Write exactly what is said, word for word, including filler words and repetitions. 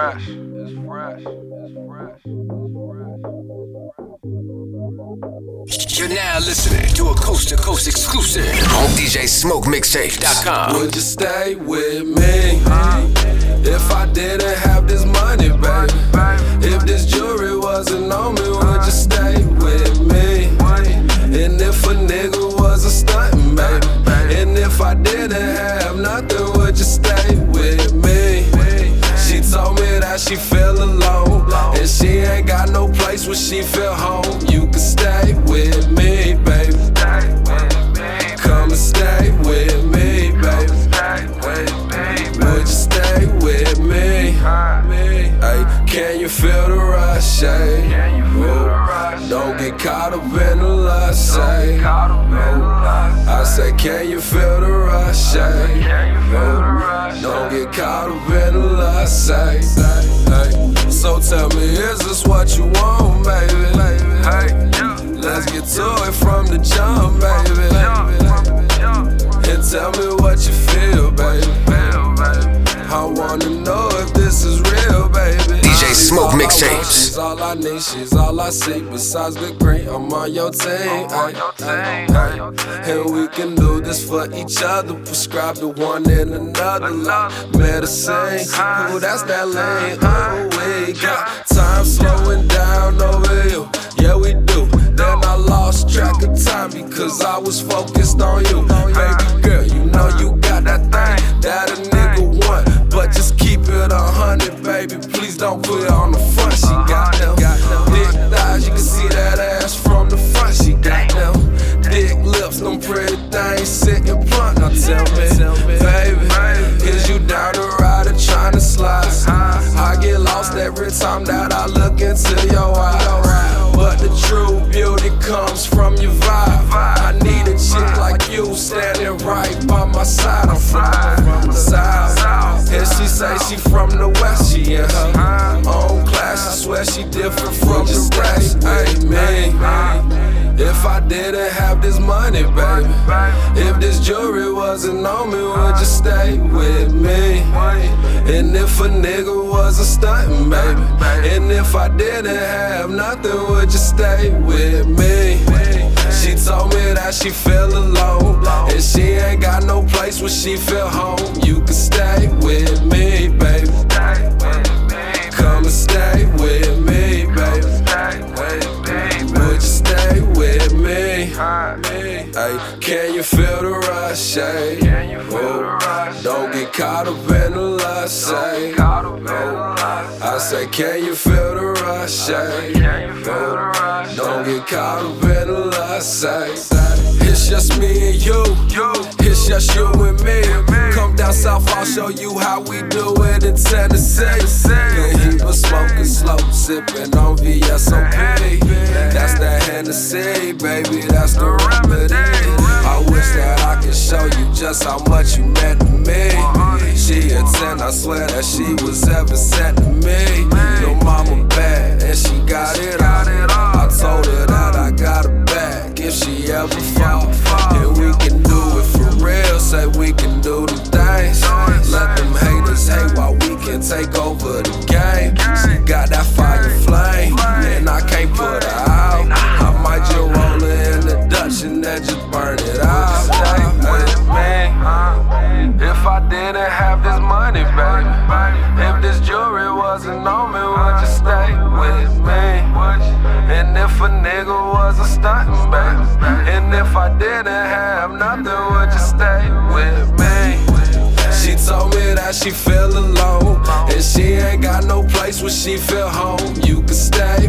fresh, it's fresh, it's fresh, it's fresh. You're now listening to a Coast to Coast exclusive on D J Smoke Mixtapes dot com. Would you stay with me if I didn't have this money, baby? If this jewelry wasn't on me, would you stay with me? And if a nigga was a stuntin', baby, and if I didn't have nothing, would you stay with me? She told me that she feel alone, and she ain't got no place where she feel home. You can stay with me, baby. Come and stay with me, baby. Would you stay with me? Hey, can you feel the rush? Hey? Don't get caught up in the lust. Hey? I say, can you feel the rush? Hey? Don't get caught up in the lust. Hey? Hey? So tell me, is this what you want, baby? Hey? Let's get to it from the jump, baby. And tell me what you feel, baby. I wanna know if this is real, baby. D J Smoke Mixtapes. She's all I need, she's all I see. Besides the green, I'm on your team. Ay, ay, ay. And we can do this for each other. Prescribe the one and another like medicine. Ooh, that's that lane. Oh, we got time slowing down over you. Yeah, we do. Then I lost track of time because I was focused on you. Baby girl, you know you got that thing that a nigga want. But just keep it a hundred, baby. Please don't put it on the front. She got them big thighs, you can see that ass from the front. She got them thick lips, them pretty things sitting front. Now tell me, baby, is you down the ride or tryna slide? I get lost every time that I look into your eyes. But the true beauty comes from your vibe. I need a chick like you standing right by my side. I'm from the south, and she say she from the west. She in her own class, I swear she different from the rest. Hey, man, if I didn't have this money, baby, if this jewelry wasn't on me, would you stay with me? And if a nigga was a stuntin', baby, and if I didn't have nothing, would you stay with me? She told me that she feel alone, and she ain't got no place where she feel home. You can stay with me, baby. Come and stay with me, baby. Would you stay with me? Hey, can you feel the rush? Hey? Oh, don't get caught up in the lust. Hey? Oh, I say, can you feel the rush? Hey? Oh, don't get caught up in the lust. Hey? It's just me and you. It's just you and me. Come down south, I'll show you how we do it in Tennessee. Good heat was smoking slow, sipping on V S O P. That's that Hennessy, baby, that's the remedy. I wish that I could show you just how much you meant to me. She a ten, I swear that she was ever sent to me. Your mama bad, and she got it all. I told her that I got her back if she ever fall. And we can do it for real, say we can do the things. Let them haters hate while we can take over the game. She got that fire flame, and I can't put her out. I might just roll her in the Dutch and then just burn it out. Stay with me if I didn't have this money, baby. If this jewelry wasn't on me, would you stay with me? And if a nigga was a stuntin', baby, and if I didn't have nothing, would you stay with me? She told me that she feel alone, and she ain't got no place where she feel home. You can stay